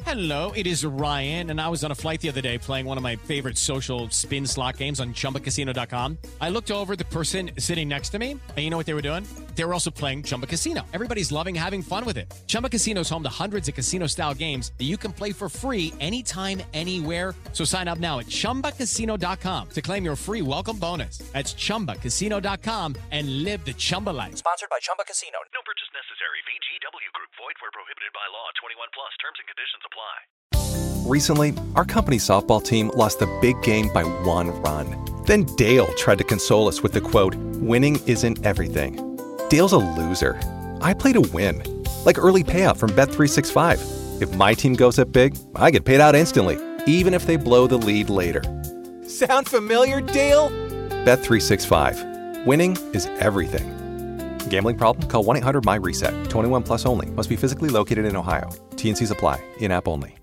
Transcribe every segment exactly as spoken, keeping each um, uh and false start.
Hello, it is Ryan, and I was on a flight the other day playing one of my favorite social spin slot games on Chumba Casino dot com. I looked over at the person sitting next to me, and you know what they were doing? They were also playing Chumba Casino. Everybody's loving having fun with it. Chumba Casino is home to hundreds of casino-style games that you can play for free anytime, anywhere. So sign up now at Chumba Casino dot com to claim your free welcome bonus. That's Chumba Casino dot com and live the Chumba life. Sponsored by Chumba Casino. No purchase necessary. V G W Group. Void where prohibited by law. twenty-one plus. Terms and conditions apply. Recently, our company softball team lost a big game by one run. Then Dale tried to console us with the quote, "Winning isn't everything." Dale's a loser. I play to win. Like early payout from Bet three sixty-five. If my team goes up big, I get paid out instantly, even if they blow the lead later. Sound familiar, Dale? Bet three sixty-five. Winning is everything. Gambling problem? Call one eight hundred M Y reset. twenty-one plus only. Must be physically located in Ohio. T N Cs apply. In-app only.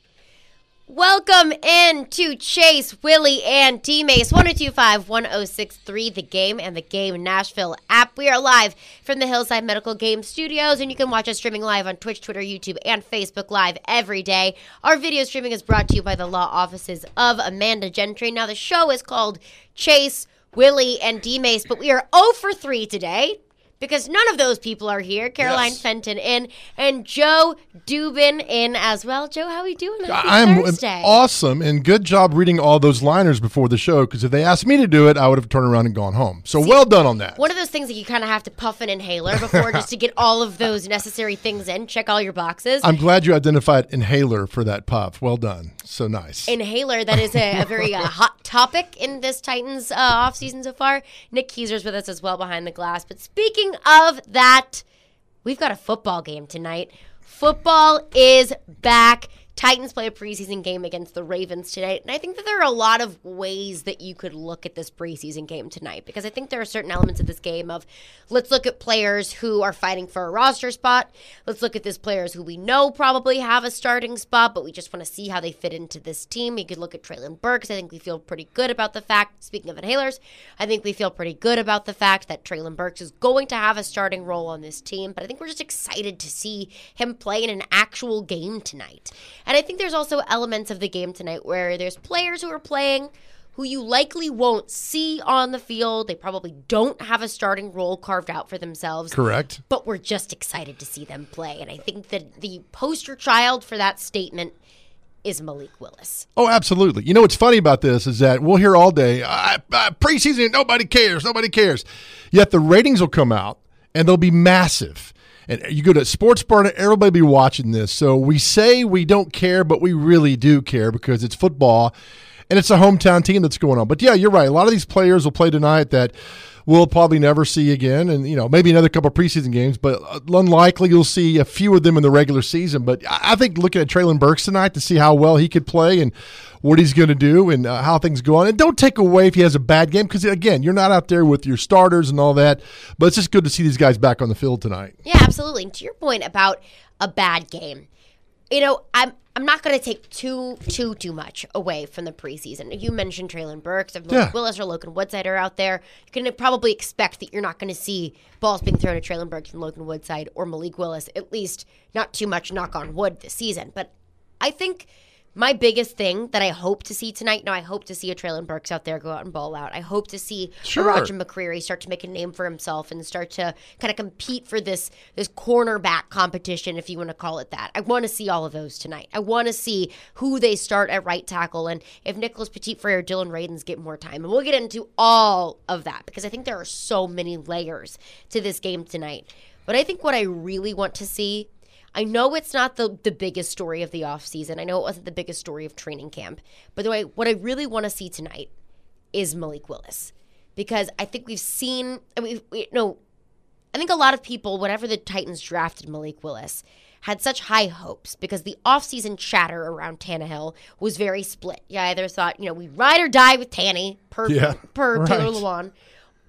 Welcome in to Chase, Willie, and D-Mace. one oh two five, one oh six three, The Game and The Game Nashville app. We are live from the Hillside Medical Game Studios, and you can watch us streaming live on Twitch, Twitter, YouTube, and Facebook Live every day. Our video streaming is brought to you by the law offices of Amanda Gentry. Now, the show is called Chase, Willie, and D-Mace, but we are oh for three today, because none of those people are here. Caroline yes. Fenton in, and Joe Dubin in as well. Joe, how are we doing? Happy I'm Thursday. Awesome, and good job reading all those liners before the show, because if they asked me to do it, I would have turned around and gone home. So See, well done on that. One of those things that you kind of have to puff an inhaler before just to get all of those necessary things in, check all your boxes. I'm glad you identified inhaler for that puff. Well done. So nice. Inhaler, that is a, a very uh, hot topic in this Titans uh, offseason so far. Nick Keyser's with us as well behind the glass. But speaking of that, we've got a football game tonight. Football is back. Titans play a preseason game against the Ravens today. And I think that there are a lot of ways that you could look at this preseason game tonight, because I think there are certain elements of this game of, let's look at players who are fighting for a roster spot. Let's look at these players who we know probably have a starting spot, but we just want to see how they fit into this team. You could look at Treylon Burks. I think we feel pretty good about the fact, speaking of inhalers, I think we feel pretty good about the fact that Treylon Burks is going to have a starting role on this team. But I think we're just excited to see him play in an actual game tonight. And I think there's also elements of the game tonight where there's players who are playing who you likely won't see on the field. They probably don't have a starting role carved out for themselves. Correct. But we're just excited to see them play. And I think that the poster child for that statement is Malik Willis. Oh, absolutely. You know what's funny about this is that we'll hear all day, uh, uh, preseason, nobody cares, nobody cares. Yet the ratings will come out, and they'll be massive. And you go to Sports Bar, everybody will be watching this. So we say we don't care, but we really do care, because it's football, and it's a hometown team that's going on. But, yeah, you're right. A lot of these players will play tonight that we'll probably never see again, and, you know, maybe another couple of preseason games, but unlikely you'll see a few of them in the regular season. But I think looking at Treylon Burks tonight to see how well he could play and what he's going to do and uh, how things go on. And don't take away if he has a bad game, because, again, you're not out there with your starters and all that, but it's just good to see these guys back on the field tonight. Yeah, absolutely. And to your point about a bad game, you know, I'm I'm not going to take too, too, too much away from the preseason. You mentioned Treylon Burks. If Yeah. Willis or Logan Woodside are out there, you can probably expect that you're not going to see balls being thrown at Treylon Burks from Logan Woodside or Malik Willis, at least not too much knock on wood this season. But I think my biggest thing that I hope to see tonight, now I hope to see a Treylon Burks out there go out and ball out. I hope to see Sure. a Roger McCreary start to make a name for himself and start to kind of compete for this this cornerback competition, if you want to call it that. I want to see all of those tonight. I want to see who they start at right tackle, and if Nicholas Petit-Frere or Dylan Radins get more time. And we'll get into all of that, because I think there are so many layers to this game tonight. But I think what I really want to see, I know it's not the, the biggest story of the offseason. I know it wasn't the biggest story of training camp. But the way, what I really want to see tonight is Malik Willis. Because I think we've seen, I mean, we, no, I think a lot of people, whenever the Titans drafted Malik Willis, had such high hopes, because the offseason chatter around Tannehill was very split. You either thought, you know, we ride or die with Tanny, per, Yeah, per right. Taylor Lewan,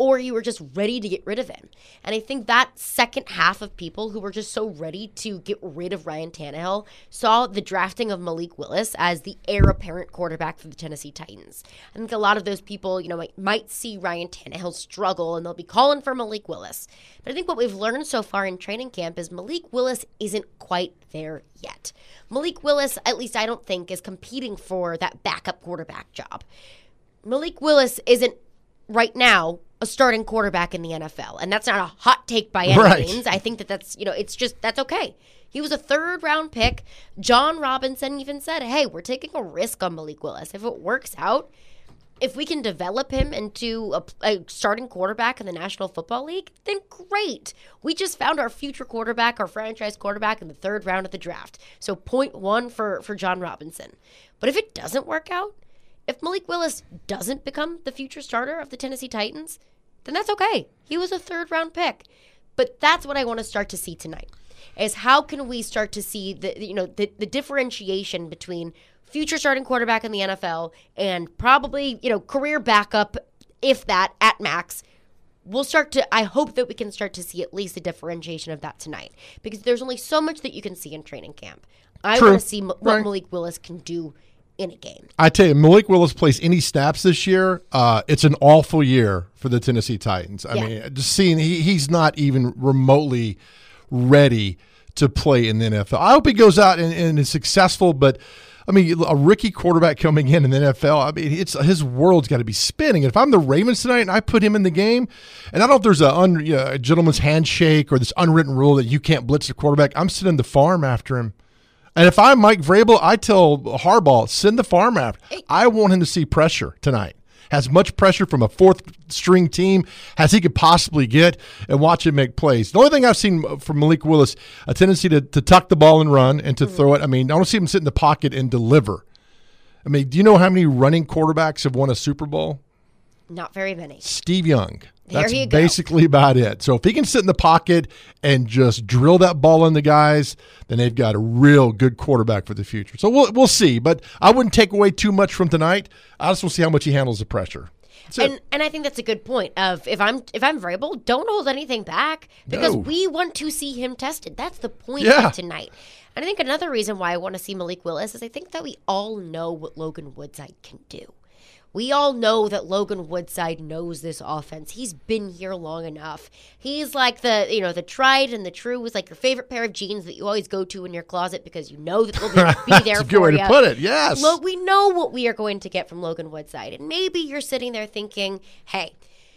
or you were just ready to get rid of him. And I think that second half of people who were just so ready to get rid of Ryan Tannehill saw the drafting of Malik Willis as the heir apparent quarterback for the Tennessee Titans. I think a lot of those people, you know, might, might see Ryan Tannehill struggle and they'll be calling for Malik Willis. But I think what we've learned so far in training camp is Malik Willis isn't quite there yet. Malik Willis, at least I don't think, is competing for that backup quarterback job. Malik Willis isn't right now a starting quarterback in the N F L. And that's not a hot take by any right. means. I think that that's, you know, it's just, that's okay. He was a third round pick. John Robinson even said, hey, we're taking a risk on Malik Willis. If it works out, if we can develop him into a, a starting quarterback in the National Football League, then great. We just found our future quarterback, our franchise quarterback in the third round of the draft. So point one for, for John Robinson. But if it doesn't work out, if Malik Willis doesn't become the future starter of the Tennessee Titans, then that's okay. He was a third round pick. But that's what I want to start to see tonight, is how can we start to see the, you know, the, the differentiation between future starting quarterback in the N F L and probably, you know, career backup, if that, at max. We'll start to, I hope that we can start to see at least a differentiation of that tonight, because there's only so much that you can see in training camp. I True. want to see m- what Right. Malik Willis can do in a game. I tell you, Malik Willis plays any snaps this year. Uh, it's an awful year for the Tennessee Titans. I Yeah. mean, just seeing he, he's not even remotely ready to play in the N F L. I hope he goes out and, and is successful, but I mean, a rookie quarterback coming in in the N F L, I mean, it's his world's got to be spinning. And if I'm the Ravens tonight and I put him in the game, and I don't know if there's a, un, you know, a gentleman's handshake or this unwritten rule that you can't blitz the quarterback, I'm sending the farm after him. And if I'm Mike Vrabel, I tell Harbaugh, send the farm after. I want him to see pressure tonight. As much pressure from a fourth-string team as he could possibly get, and watch him make plays. The only thing I've seen from Malik Willis, a tendency to, to tuck the ball and run and to mm-hmm. throw it. I mean, I don't see him sit in the pocket and deliver. I mean, do you know how many running quarterbacks have won a Super Bowl? Not very many. Steve Young. There That's you go. basically about it. So if he can sit in the pocket and just drill that ball in the guys, then they've got a real good quarterback for the future. So we'll we'll see. But I wouldn't take away too much from tonight. I just want to see how much he handles the pressure. That's and it. and I think that's a good point. Of if I'm if I'm Vrabel, don't hold anything back, because No. we want to see him tested. That's the point Yeah. of tonight. And I think another reason why I want to see Malik Willis is I think that we all know what Logan Woodside can do. We all know that Logan Woodside knows this offense. He's been here long enough. He's like the, you know, the tried and the true. Is like your favorite pair of jeans that you always go to in your closet because you know that they'll be, be there That's a for good way you. to put it, yes. Lo- we know what we are going to get from Logan Woodside. And maybe you're sitting there thinking, hey,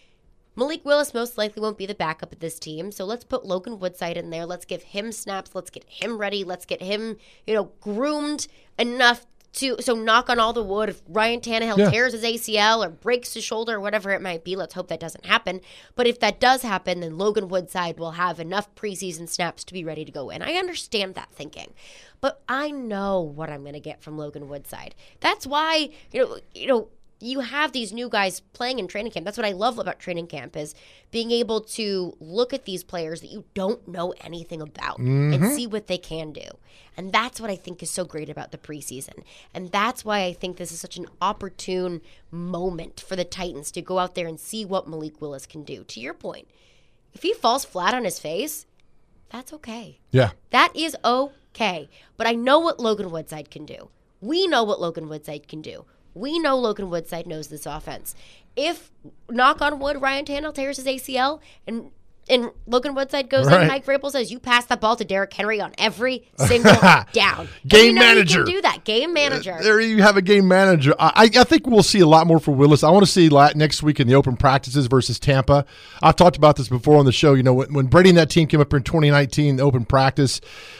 Malik Willis most likely won't be the backup of this team, so let's put Logan Woodside in there. Let's give him snaps. Let's get him ready. Let's get him, you know, groomed enough to, so knock on all the wood. If Ryan Tannehill Yeah. tears his A C L or breaks his shoulder or whatever it might be, let's hope that doesn't happen. But if that does happen, then Logan Woodside will have enough preseason snaps to be ready to go in. I understand that thinking, but I know what I'm going to get from Logan Woodside. That's why, you know, you know, you have these new guys playing in training camp. That's what I love about training camp, is being able to look at these players that you don't know anything about Mm-hmm. and see what they can do. And that's what I think is so great about the preseason. And that's why I think this is such an opportune moment for the Titans to go out there and see what Malik Willis can do. To your point, if he falls flat on his face, that's okay. Yeah. That is okay. But I know what Logan Woodside can do. We know what Logan Woodside can do. We know Logan Woodside knows this offense. If, knock on wood, Ryan Tannehill tears his A C L and and Logan Woodside goes Right. in, Mike Vrabel says, you pass that ball to Derrick Henry on every single down. Game and you know manager. You can do that. Game manager. There you have a game manager. I, I think we'll see a lot more for Willis. I want to see la- next week in the open practices versus Tampa. I've talked about this before on the show. You know, when, when Brady and that team came up here in twenty nineteen, the open practice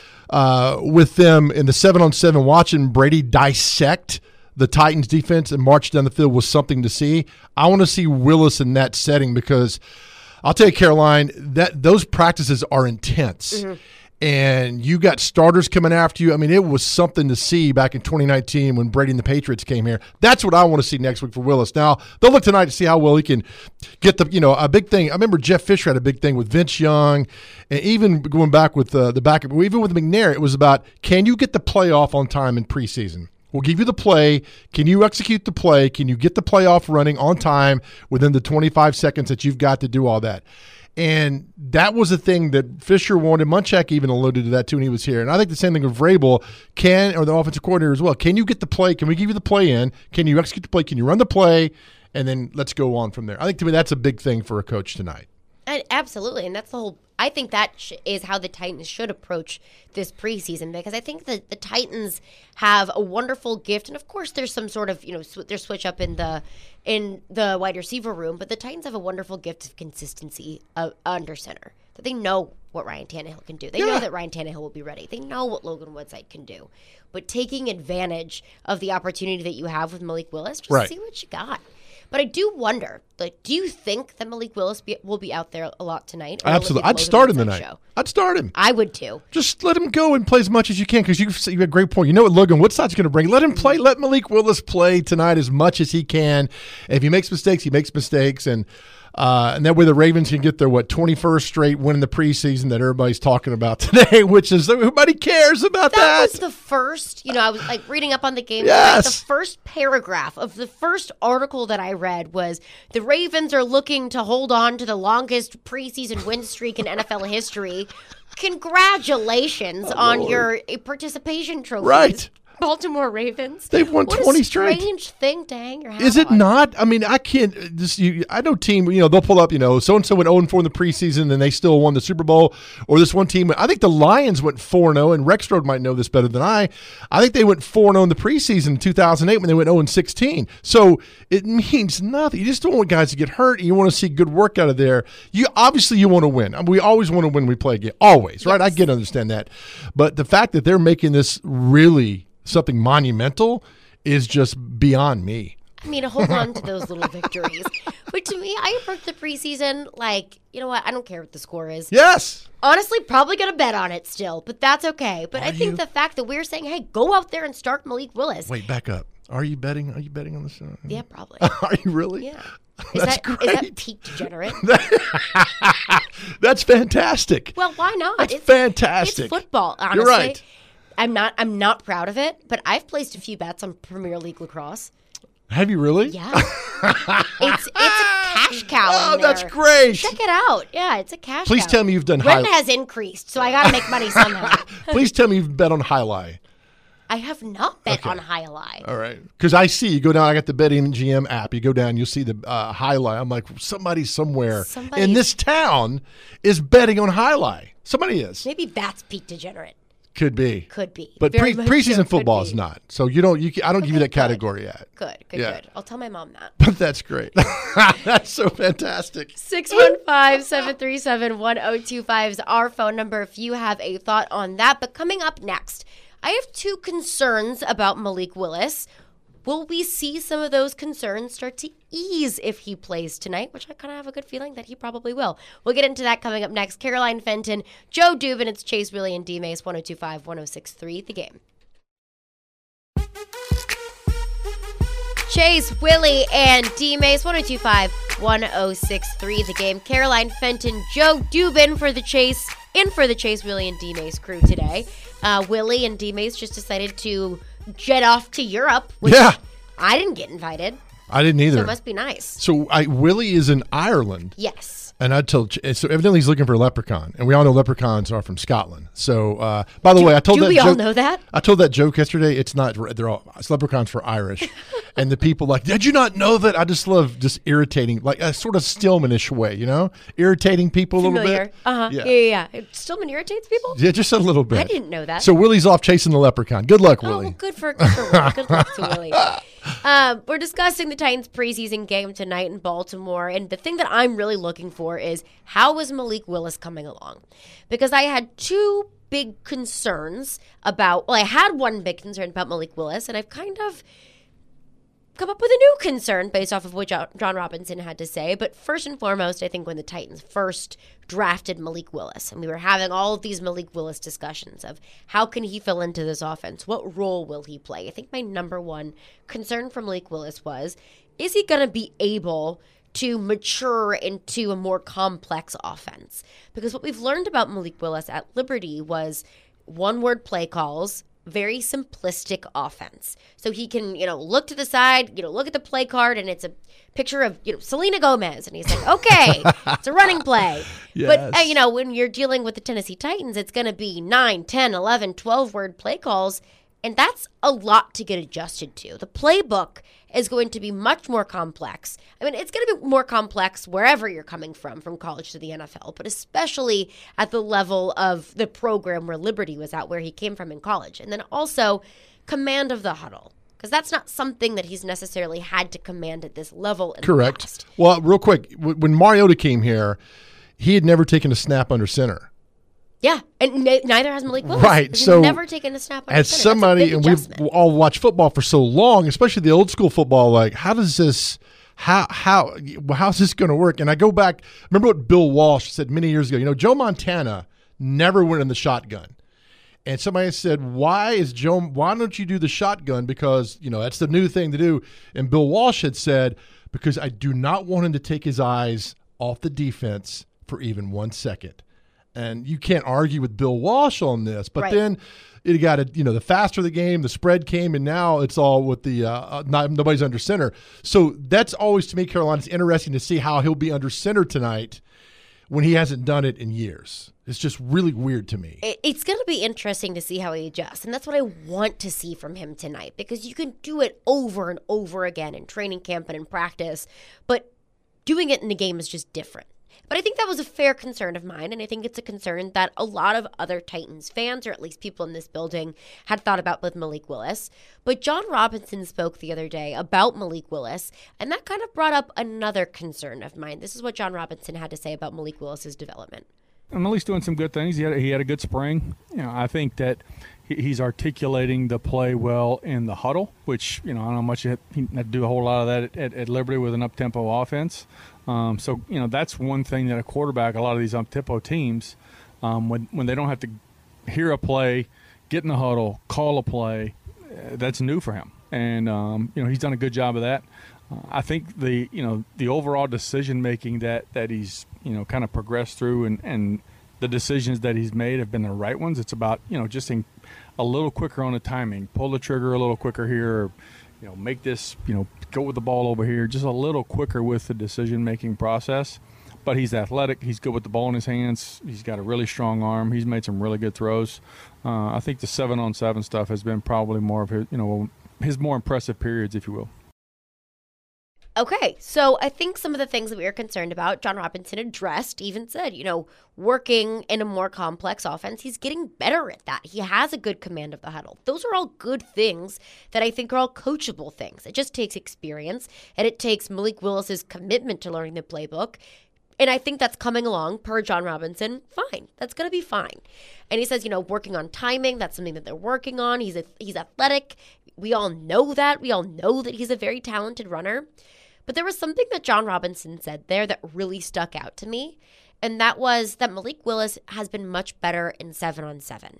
uh, with them in the seven on seven, watching Brady dissect the Titans defense and march down the field was something to see. I want to see Willis in that setting, because I'll tell you, Caroline, that those practices are intense. Mm-hmm. And you got starters coming after you. I mean, it was something to see back in twenty nineteen when Brady and the Patriots came here. That's what I want to see next week for Willis. Now, they'll look tonight to see how well he can get the, you know, a big thing. I remember Jeff Fisher had a big thing with Vince Young, and even going back with uh, the backup, even with McNair, it was about, can you get the playoff on time in preseason? We'll give you the play. Can you execute the play? Can you get the play off running on time within the twenty-five seconds that you've got to do all that? And that was the thing that Fisher wanted. Munchak even alluded to that too when he was here. And I think the same thing with Vrabel, can, or the offensive coordinator as well. Can you get the play? Can we give you the play in? Can you execute the play? Can you run the play? And then let's go on from there. I think to me that's a big thing for a coach tonight. And absolutely, and that's the whole. I think that sh- is how the Titans should approach this preseason, because I think that the Titans have a wonderful gift, and of course, there's some sort of you know sw- there's switch up in the in the wide receiver room, but the Titans have a wonderful gift of consistency uh, under center. That they know what Ryan Tannehill can do. They Yeah. know that Ryan Tannehill will be ready. They know what Logan Woodside can do, but taking advantage of the opportunity that you have with Malik Willis, just Right. see what you got. But I do wonder, like, do you think that Malik Willis be, will be out there a lot tonight? Or will it be Absolutely. the I'd Logan start him Woodside tonight. show? I'd start him. I would too. Just let him go and play as much as you can, because you you have a great point. You know what Logan Woodside's going to bring. Let him play. Let Malik Willis play tonight as much as he can. If he makes mistakes, he makes mistakes, and uh, and that way the Ravens can get their what twenty-first straight win in the preseason that everybody's talking about today, which is everybody cares about that. That was the first, you know, I was like reading up on the game. Yes. Like, the first paragraph of the first article that I read was the Ravens are looking to hold on to the longest preseason win streak in N F L history. Congratulations on Lord. your uh, participation trophies. Right. Baltimore Ravens. They've won What twenty a straight. strange thing to hang your hat Is it on. not? I mean, I can't. Just you, I know team. You know, they'll pull up. You know, so and so went zero and four in the preseason, and they still won the Super Bowl. Or this one team. I think the Lions went four and zero, and Rexroad might know this better than I. I think they went four and zero in the preseason in two thousand eight when they went zero and sixteen. So it means nothing. You just don't want guys to get hurt. And you want to see good work out of there. You obviously you want to win. I mean, we always want to win. When we play a game, always, right? I get understand that, but the fact that they're making this really something monumental is just beyond me. I mean, hold on to those little victories. But to me, I approach the preseason like, you know what? I don't care what the score is. Yes. Honestly, probably going to bet on it still, but that's okay. But Are I think you? the fact that we're saying, hey, go out there and start Malik Willis. Wait, back up. Are you betting? Are you betting on this? Uh, Yeah, probably. Are you really? Yeah. Is That's that great. is that peak degenerate? That's fantastic. Well, why not? That's it's, fantastic. It's football, honestly. You're right. I'm not I'm not proud of it, but I've placed a few bets on Premier League lacrosse. Have you really? Yeah. it's it's a cash cow Oh, in there. that's great. Check it out. Yeah, it's a cash Please cow. tell me you've done Rent high- has increased, so I got to make money somehow. Please tell me you've bet on Highlight. I have not bet Okay. on Highlight. All right. Because I see you go down, I got the Betting G M app. You go down, you'll see the uh, Highlight. I'm like, somebody somewhere in Somebody's- this town is betting on Highlight. Somebody is. Maybe that's peak degenerate. Could be. Could be. But Very pre- much so preseason could football be. is not. So you don't. You. I don't give you Okay, that category yet. Good, good, Yeah. good. I'll tell my mom that. But that's great. That's so fantastic. six one five, seven three seven, one oh two five is our phone number if you have a thought on that. But coming up next, I have two concerns about Malik Willis. Will we see some of those concerns start to ease if he plays tonight, which I kind of have a good feeling that he probably will. We'll get into that coming up next. Caroline Fenton, Joe Dubin, it's Chase Willie and D Mace, one oh two five, one oh six three, The Game. Chase, Willie, and D Mace, one oh two five, one oh six three, The Game. Caroline Fenton, Joe Dubin for the Chase, in for the Chase, Willie, and D Mace crew today. Uh, Willie and D Mace just decided to jet off to Europe, which Yeah. I didn't get invited, I didn't so either. it must be nice. So I, Willie is in Ireland. Yes. And I told, so evidently he's looking for a leprechaun, and we all know leprechauns are from Scotland. So, uh, by the way, I told do that we all joke, know that? I told that joke yesterday. It's not. They're all it's leprechauns for Irish, and the people like, did you not know that? I just love just irritating, like a sort of Stillman-ish way, you know, irritating people a little Familiar. bit. Uh-huh. Yeah. Yeah, yeah, yeah. Stillman irritates people? Yeah, just a little bit. I didn't know that. So Willie's off chasing the leprechaun. Good luck, Oh, Willie. well, good for, good for Willie. Good luck to Willie. Um, we're discussing the Titans preseason game tonight in Baltimore, and the thing that I'm really looking for is how is Malik Willis coming along? Because I had two big concerns about, well, I had one big concern about Malik Willis, and I've kind of come up with a new concern based off of what Jo- John Robinson had to say. But first and foremost, I think when the Titans first drafted Malik Willis, and we were having all of these Malik Willis discussions of how can he fill into this offense? What role will he play? I think my number one concern for Malik Willis was, is he going to be able to mature into a more complex offense? Because what we've learned about Malik Willis at Liberty was one-word play calls, very simplistic offense. So he can, you know, look to the side, you know, look at the play card, and it's a picture of, you know, Selena Gomez. And he's like, okay, it's a running play. Yes. But, uh, you know, when you're dealing with the Tennessee Titans, it's going to be nine, ten, eleven, twelve-word play calls. And that's a lot to get adjusted to. The playbook is going to be much more complex. I mean, it's going to be more complex wherever you're coming from, from college to the N F L, but especially at the level of the program where Liberty was at, where he came from in college. And then also command of the huddle, because that's not something that he's necessarily had to command at this level in Correct. the past. Well, real quick, w- when Mariota came here, he had never taken a snap under center. Yeah, and n- neither has Malik Willis. Right, He's so never taken a snap under As center. somebody, That's a and big we've adjustment. all watched football for so long, especially the old school football, like, how does this, how, how, how's this going to work? And I go back, remember what Bill Walsh said many years ago, you know, Joe Montana never went in the shotgun. And somebody said, why is Joe, why don't you do the shotgun? Because, you know, that's the new thing to do. And Bill Walsh had said, because I do not want him to take his eyes off the defense for even one second. And you can't argue with Bill Walsh on this. But Right. then it got, a, you know, the faster the game, the spread came, and now it's all with the, uh, not, nobody's under center. So that's always, to me, Carolina, it's interesting to see how he'll be under center tonight when he hasn't done it in years. It's just really weird to me. It- It's going to be interesting to see how he adjusts. And that's what I want to see from him tonight, because you can do it over and over again in training camp and in practice. But doing it in the game is just different. But I think that was a fair concern of mine, and I think it's a concern that a lot of other Titans fans, or at least people in this building, had thought about with Malik Willis. But John Robinson spoke the other day about Malik Willis, and that kind of brought up another concern of mine. This is what John Robinson had to say about Malik Willis's development. And Malik's doing some good things. He had a, he had a good spring. You know, I think that he, he's articulating the play well in the huddle, which, you know, I don't know much he had, he had to do a whole lot of that at, at Liberty with an up-tempo offense. Um, so, you know, that's one thing that a quarterback, a lot of these up-tempo teams, um, when when they don't have to hear a play, get in the huddle, call a play, uh, that's new for him. And, um, you know, he's done a good job of that. Uh, I think the, you know, the overall decision-making that, that he's, you know, kind of progressed through and, and the decisions that he's made have been the right ones. It's about, you know, just in, a little quicker on the timing, pull the trigger a little quicker here, or, you know, make this, you know, go with the ball over here, just a little quicker with the decision-making process. But he's athletic. He's good with the ball in his hands. He's got a really strong arm. He's made some really good throws. Uh, I think the seven-on-seven stuff has been probably more of his, you know, his more impressive periods, if you will. Okay, so I think some of the things that we were concerned about, John Robinson addressed, even said, you know, working in a more complex offense, he's getting better at that. He has a good command of the huddle. Those are all good things that I think are all coachable things. It just takes experience, and it takes Malik Willis's commitment to learning the playbook. And I think that's coming along, per John Robinson, fine. That's going to be fine. And he says, you know, working on timing, that's something that they're working on. He's a, he's athletic. We all know that. We all know that he's a very talented runner. But there was something that John Robinson said there that really stuck out to me, and that was that Malik Willis has been much better in seven on seven.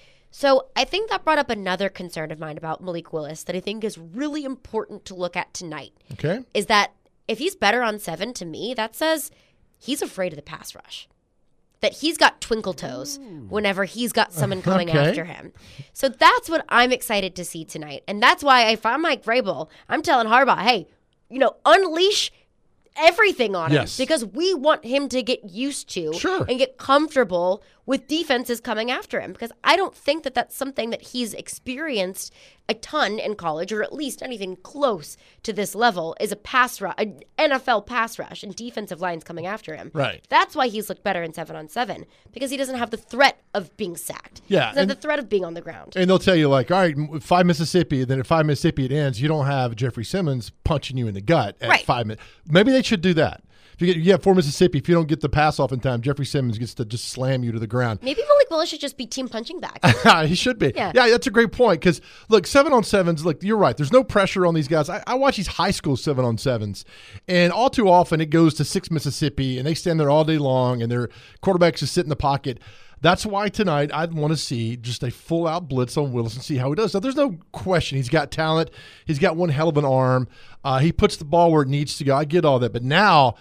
So I think that brought up another concern of mine about Malik Willis that I think is really important to look at tonight. Okay. Is that if he's better on seven, to me, that says he's afraid of the pass rush. That he's got twinkle toes whenever he's got someone coming Okay. after him. So that's what I'm excited to see tonight. And that's why if I'm Mike Vrabel, I'm telling Harbaugh, hey, you know, unleash everything on him, Yes. because we want him to get used to Sure. and get comfortable with defenses coming after him, because I don't think that that's something that he's experienced a ton in college, or at least anything close to this level, is a pass rush, an N F L pass rush and defensive lines coming after him. Right. That's why he's looked better in seven on seven, because he doesn't have the threat of being sacked. Yeah, He doesn't and- have the threat of being on the ground. And they'll tell you, like, all right, five Mississippi, then at five Mississippi it ends. You don't have Jeffrey Simmons punching you in the gut at Right. five minutes. Maybe they should do that. If you get, you have four Mississippi, if you don't get the pass off in time, Jeffrey Simmons gets to just slam you to the ground. Maybe Malik Willis should just be team punching back. He should be. Yeah. Yeah, that's a great point. Because, look, seven on sevens, look, you're right. There's no pressure on these guys. I, I watch these high school seven on sevens, and all too often it goes to six Mississippi, and they stand there all day long, and their quarterbacks just sit in the pocket. That's why tonight I'd want to see just a full-out blitz on Willis and see how he does. Now, there's no question. He's got talent. He's got one hell of an arm. Uh, he puts the ball where it needs to go. I get all that. But now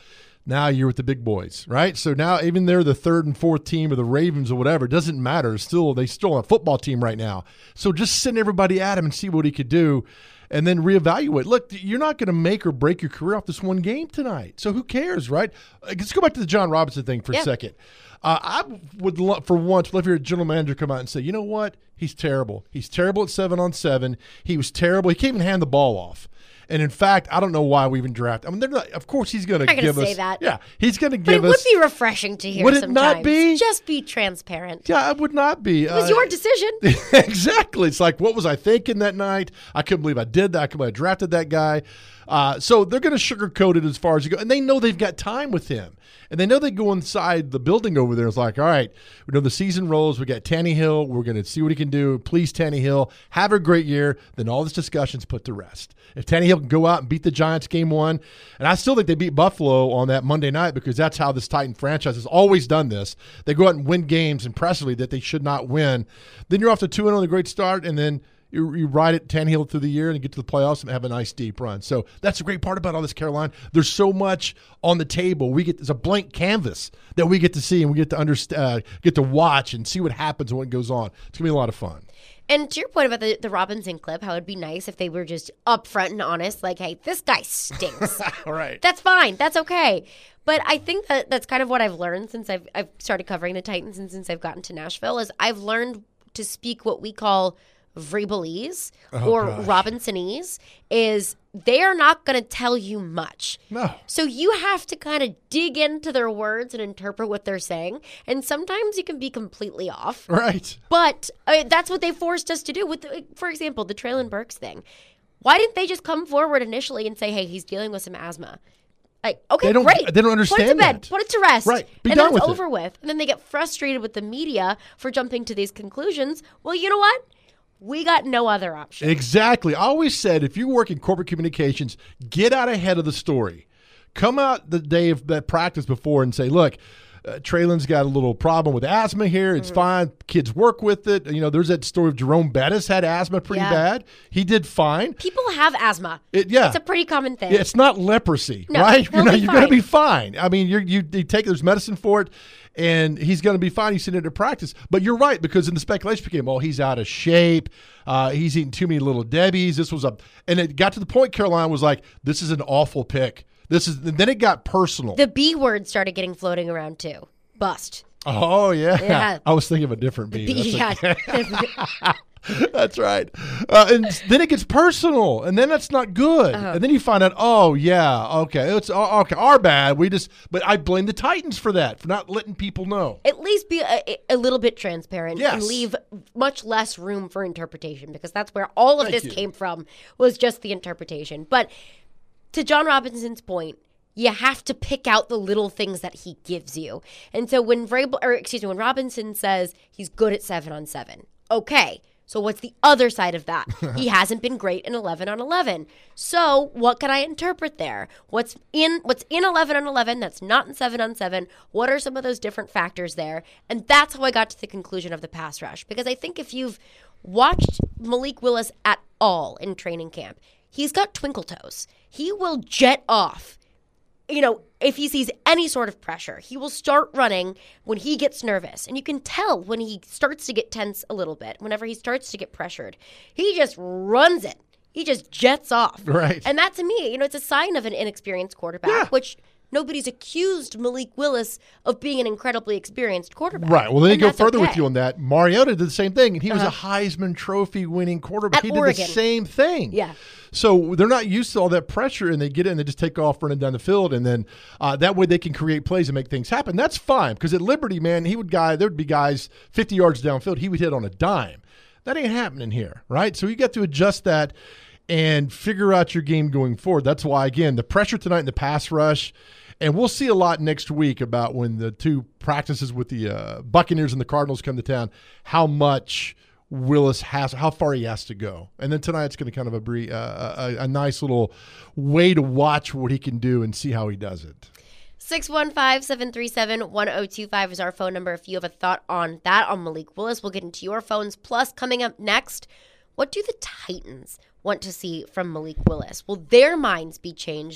Now you're with the big boys, right? So now even they're the third and fourth team or the Ravens or whatever, it doesn't matter. Still, they still on a football team right now. So just send everybody at him and see what he could do and then reevaluate. Look, you're not going to make or break your career off this one game tonight. So who cares, right? Let's go back to the John Robinson thing for yeah. a second. Uh, I would, love, for once, love to hear a general manager come out and say, you know what? He's terrible. He's terrible at seven on seven. He was terrible. He can't even hand the ball off. And in fact, I don't know why we even draft. I mean, they're not, of course, he's going to give say us. That. Yeah, he's going to but give it us. would be refreshing to hear. Would it sometimes. not be? Just be transparent. Yeah, it would not be. It was uh, your decision. Exactly. It's like, what was I thinking that night? I couldn't believe I did that. I couldn't believe I drafted that guy. Uh, so they're going to sugarcoat it as far as you go. And they know they've got time with him. And they know they go inside the building over there. It's like, all right, we know the season rolls. We got Tannehill. We're going to see what he can do. Please, Tannehill, have a great year. Then all this discussion's put to rest. If Tannehill can go out and beat the Giants game one, and I still think they beat Buffalo on that Monday night because that's how this Titan franchise has always done this. They go out and win games impressively that they should not win. Then you're off to two and oh on a great start, and then You, you ride it Tannehill through the year and you get to the playoffs and have a nice deep run. So that's the great part about all this, Carolina. There's so much on the table. We get there's a blank canvas that we get to see and we get to understand, uh, get to watch and see what happens and what goes on. It's gonna be a lot of fun. And to your point about the, the Robinson clip, how it'd be nice if they were just upfront and honest, like, hey, this guy stinks. All right. That's fine. That's okay. But I think that that's kind of what I've learned since I've, I've started covering the Titans and since I've gotten to Nashville is I've learned to speak what we call Vrabelese oh, or gosh. Robinsonese is they are not going to tell you much. No. So you have to kind of dig into their words and interpret what they're saying. And sometimes you can be completely off. Right. But uh, that's what they forced us to do. With, the, for example, the Traylon Burks thing. Why didn't they just come forward initially and say, hey, he's dealing with some asthma? Like, okay, They don't- great. they don't understand Put it to bed. that. Put it to rest. Right. Be and done then with it's it. over with. And then they get frustrated with the media for jumping to these conclusions. Well, you know what? We got no other option. Exactly. I always said if you work in corporate communications, get out ahead of the story. Come out the day of that practice before and say, look, uh, Traylon's got a little problem with asthma here. It's mm-hmm. fine. Kids work with it. You know, there's that story of Jerome Bettis had asthma pretty yeah. bad. He did fine. People have asthma. It, yeah. It's a pretty common thing. Yeah, it's not leprosy, no, right? He'll You know, be you're fine. going to be fine. I mean, you're, you you take there's medicine for it, and he's going to be fine. He's sitting into practice. But you're right, because in the speculation became, oh, he's out of shape. Uh, he's eating too many Little Debbies. This was a, and it got to the point. Caroline was like, "This is an awful pick." This is. Then it got personal. The B word started getting floating around too. Bust. Oh yeah. Yeah. I was thinking of a different B. B That's, yeah. okay. That's right. Uh, and then it gets personal, and then that's not good. Uh-huh. And then you find out, oh yeah, okay, it's oh, okay, our bad. We just, but I blame the Titans for that, for not letting people know. At least be a, a little bit transparent Yes. and leave much less room for interpretation, because that's where all of Thank this you. came from, was just the interpretation. But to John Robinson's point, you have to pick out the little things that he gives you. And so when Vrabel, or excuse me, when Robinson says he's good at seven on seven, okay. So what's the other side of that? He hasn't been great in eleven on eleven. So what can I interpret there? What's in what's in eleven on eleven that's not in seven on seven? What are some of those different factors there? And that's how I got to the conclusion of the pass rush. Because I think if you've watched Malik Willis at all in training camp, he's got twinkle toes. He will jet off. You know, if he sees any sort of pressure, he will start running when he gets nervous. And you can tell when he starts to get tense a little bit, whenever he starts to get pressured. He just runs it. He just jets off. Right. And that, to me, you know, it's a sign of an inexperienced quarterback, Yeah. which nobody's accused Malik Willis of being an incredibly experienced quarterback. Right. Well, then you And go that's further with okay. you on that. Mariota did the same thing, and he was Uh-huh. a Heisman Trophy winning quarterback. At he did Oregon. the same thing. Yeah. So they're not used to all that pressure, and they get it and they just take off running down the field, and then uh, that way they can create plays and make things happen. That's fine, because at Liberty, man, he would guy there would be guys fifty yards downfield, he would hit on a dime. That ain't happening here, right? So you got to adjust that and figure out your game going forward. That's why, again, the pressure tonight in the pass rush. And we'll see a lot next week about when the two practices with the uh, Buccaneers and the Cardinals come to town, how much Willis has, how far he has to go. And then tonight's going to kind of a, bre- uh, a, a nice little way to watch what he can do and see how he does it. six one five, seven three seven, one oh two five is our phone number. If you have a thought on that, on Malik Willis, we'll get into your phones. Plus, coming up next, what do the Titans want to see from Malik Willis? Will their minds be changed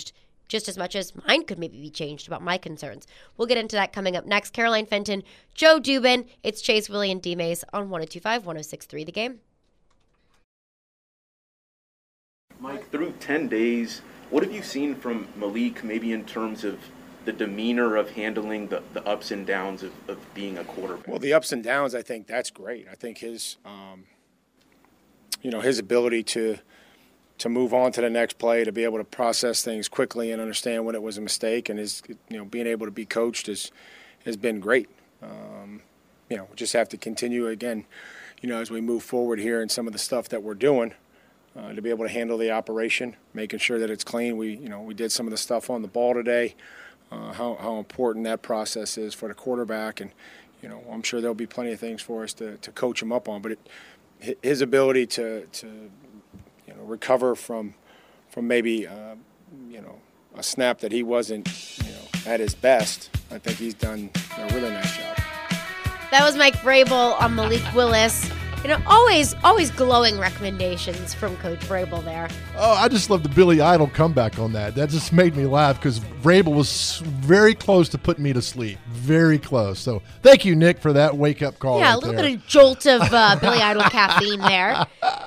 just as much as mine could maybe be changed about my concerns. We'll get into that coming up next. Caroline Fenton, Joe Dubin, it's Chase, Willie, and D-Mace on one oh two point five, one oh six point three The Game. Mike, through ten days, what have you seen from Malik, maybe in terms of the demeanor of handling the, the ups and downs of, of being a quarterback? Well, the ups and downs, I think that's great. I think his, um, you know, his ability to to move on to the next play, to be able to process things quickly and understand when it was a mistake, and his, you know, being able to be coached is, has been great. Um, you know, we just have to continue again, you know, as we move forward here and some of the stuff that we're doing. Uh, to be able to handle the operation, making sure that it's clean. We, you know, we did some of the stuff on the ball today. Uh, how how important that process is for the quarterback, and you know, I'm sure there'll be plenty of things for us to, to coach him up on. But it, his ability to to you know recover from from maybe uh, you know a snap that he wasn't you know at his best, I think he's done a really nice job. That was Mike Vrabel on Malik Willis. You know, always, always glowing recommendations from Coach Vrabel there. Oh, I just love the Billy Idol comeback on that. That just made me laugh because Vrabel was very close to putting me to sleep. Very close. So thank you, Nick, for that wake-up call. Yeah, right a little there. bit of jolt of uh, Billy Idol caffeine there.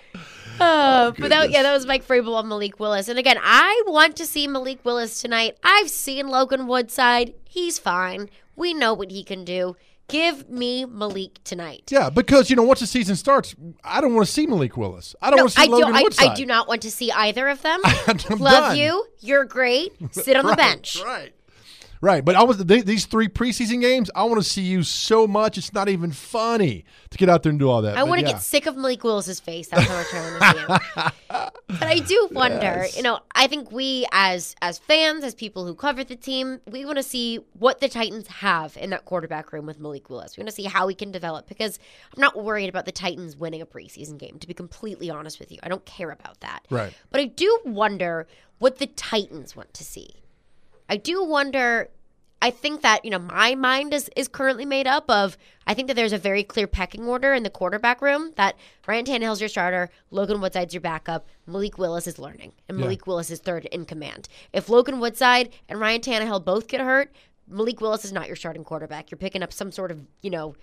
Uh, but that, yeah, that was Mike Vrabel on Malik Willis. And again, I want to see Malik Willis tonight. I've seen Logan Woodside. He's fine. We know what he can do. Give me Malik tonight. Yeah, because, you know, once the season starts, I don't want to see Malik Willis. I don't no, want to see I Logan do, Woodside. I, I do not want to see either of them. I'm Love done. you. You're great. Sit on right, the bench. Right. Right, but I was they, these three preseason games. I want to see you so much; it's not even funny to get out there and do all that. I want to yeah. get sick of Malik Willis's face. That's how much I want to see him. But I do wonder. Yes. You know, I think we, as as fans, as people who cover the team, we want to see what the Titans have in that quarterback room with Malik Willis. We want to see how he can develop, because I'm not worried about the Titans winning a preseason game. To be completely honest with you, I don't care about that. Right. But I do wonder what the Titans want to see. I do wonder. I think that, you know, my mind is, is currently made up of, I think that there's a very clear pecking order in the quarterback room, that Ryan Tannehill's your starter, Logan Woodside's your backup, Malik Willis is learning, and Malik yeah. Willis is third in command. If Logan Woodside and Ryan Tannehill both get hurt, Malik Willis is not your starting quarterback. You're picking up some sort of, you know,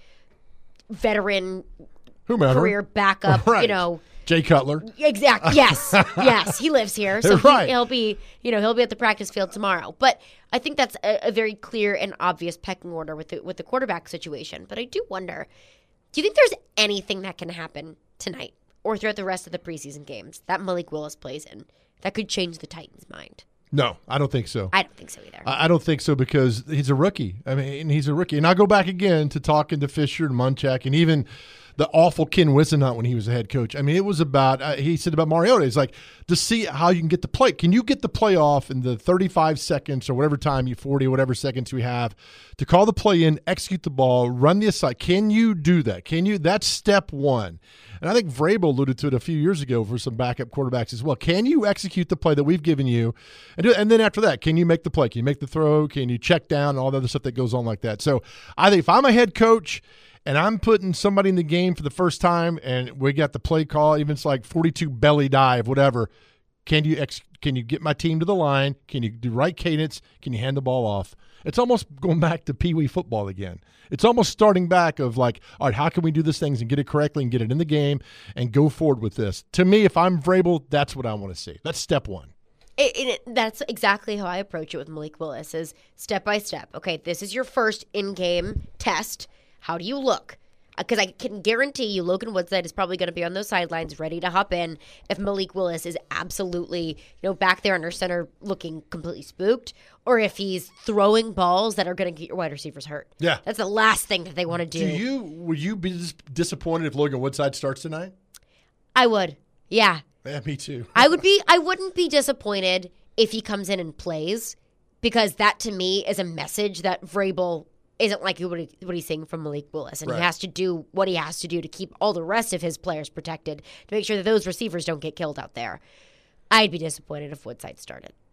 veteran Whomever. career backup, right. you know. Jay Cutler. Exactly. Yes. Yes. He lives here. So right. he, he'll be, you know, he'll be at the practice field tomorrow. But I think that's a, a very clear and obvious pecking order with the, with the quarterback situation. But I do wonder, do you think there's anything that can happen tonight or throughout the rest of the preseason games that Malik Willis plays in that could change the Titans' mind? No, I don't think so. I don't think so either. I don't think so because he's a rookie. I mean, he's a rookie. And I'll go back again to talking to Fisher and Munchak and even the awful Ken Whisenhunt when he was a head coach. I mean, it was about, uh, he said about Mariota, it's like, to see how you can get the play. Can you get the play off in the thirty-five seconds or whatever time, you forty, whatever seconds we have, to call the play in, execute the ball, run the aside? Can you do that? Can you? That's step one. And I think Vrabel alluded to it a few years ago for some backup quarterbacks as well. Can you execute the play that we've given you? And, do, and then after that, can you make the play? Can you make the throw? Can you check down? And all the other stuff that goes on like that. So I think if I'm a head coach and I'm putting somebody in the game for the first time and we got the play call, even if it's like forty-two belly dive, whatever, can you ex- can you get my team to the line? Can you do right cadence? Can you hand the ball off? It's almost going back to Pee Wee football again. It's almost starting back of like, all right, how can we do these things and get it correctly and get it in the game and go forward with this? To me, if I'm Vrabel, that's what I want to see. That's step one. It, it, that's exactly how I approach it with Malik Willis, is step by step. Okay, this is your first in-game test. How do you look? Because I can guarantee you Logan Woodside is probably going to be on those sidelines ready to hop in if Malik Willis is absolutely, you know, back there under center looking completely spooked, or if he's throwing balls that are going to get your wide receivers hurt. Yeah. That's the last thing that they want to do. Do you, would you be dis- disappointed if Logan Woodside starts tonight? I would. Yeah. Yeah, me too. I would be, I wouldn't be disappointed if he comes in and plays, because that to me is a message that Vrabel isn't like what, he, what he's seeing from Malik Willis. And right. he has to do what he has to do to keep all the rest of his players protected, to make sure that those receivers don't get killed out there. I'd be disappointed if Woodside started.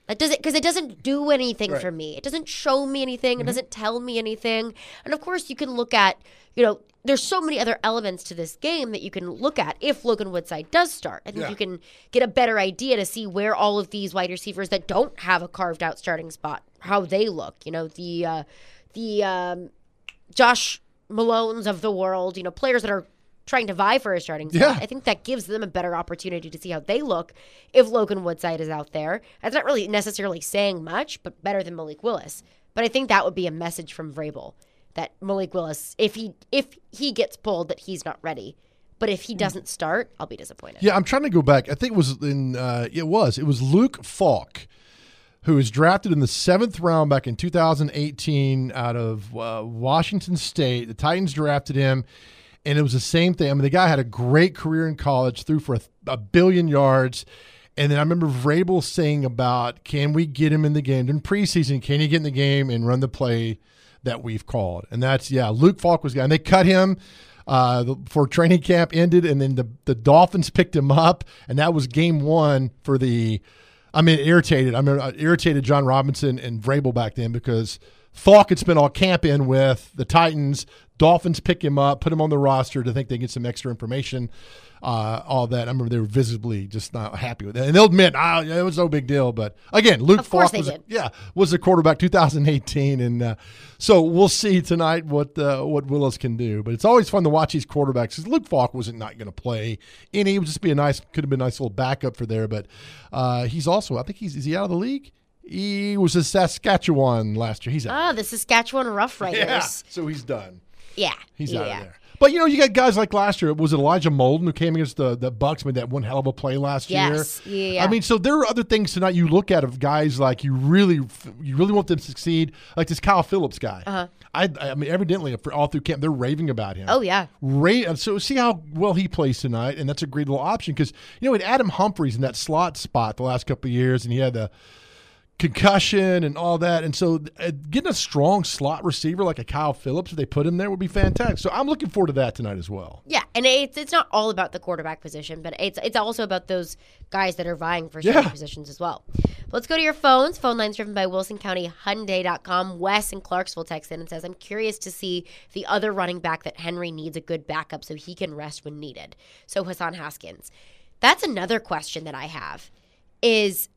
That doesn't, because it doesn't do anything Right. for me. It doesn't show me anything. It doesn't tell me anything. And of course, you can look at, you know, there's so many other elements to this game that you can look at if Logan Woodside does start. I think Yeah. you can get a better idea to see where all of these wide receivers that don't have a carved out starting spot, how they look. You know, the uh, the um, Josh Malones of the world, you know, players that are trying to vie for a starting spot. Yeah. I think that gives them a better opportunity to see how they look if Logan Woodside is out there. That's not really necessarily saying much, but better than Malik Willis. But I think that would be a message from Vrabel that Malik Willis, if he if he gets pulled, that he's not ready. But if he doesn't start, I'll be disappointed. Yeah, I'm trying to go back. I think it was in uh, it was it was Luke Falk, who was drafted in the seventh round back in two thousand eighteen out of uh, Washington State. The Titans drafted him, and it was the same thing. I mean, the guy had a great career in college, threw for a, a billion yards. And then I remember Vrabel saying about, can we get him in the game? During preseason, can he get in the game and run the play that we've called? And that's, yeah, Luke Falk was the guy. And they cut him uh, before training camp ended, and then the, the Dolphins picked him up, and that was game one for the – I mean, it irritated. I mean, it irritated John Robinson and Vrabel back then because Falk had spent all camp in with the Titans. Dolphins pick him up, put him on the roster to think they get some extra information, uh, all that. I remember they were visibly just not happy with it. And they'll admit, oh, it was no big deal. But, again, Luke Of course Falk they was, did. yeah, was the quarterback two thousand eighteen. And uh, so we'll see tonight what uh, what Willis can do. But it's always fun to watch these quarterbacks because Luke Falk wasn't not going to play any. It would just be a nice, could have been a nice little backup for there. But uh, he's also, I think he's, is he out of the league? He was in Saskatchewan last year. He's out. Oh, the Saskatchewan Rough Riders. Yeah, so he's done. Yeah. He's yeah. out of there. But, you know, you got guys like last year. Was it Elijah Molden who came against the, the Bucks, made that one hell of a play last Yes. year? Yeah. I mean, so there are other things tonight you look at of guys like you really you really want them to succeed, like this Kyle Phillips guy. Uh-huh. I, I mean, evidently, for all through camp, they're raving about him. Oh, yeah. Ra- so see how well he plays tonight, and that's a great little option because, you know, we had Adam Humphries in that slot spot the last couple of years, and he had the concussion and all that. And so uh, getting a strong slot receiver like a Kyle Phillips, if they put him there, would be fantastic. So I'm looking forward to that tonight as well. Yeah, and it's it's not all about the quarterback position, but it's it's also about those guys that are vying for starting Yeah. positions as well. Let's go to your phones. Phone lines driven by Wilson County Hyundai dot com. Wes in Clarksville texts in and says, I'm curious to see the other running back that Henry needs a good backup so he can rest when needed. So Hassan Haskins. That's another question that I have is,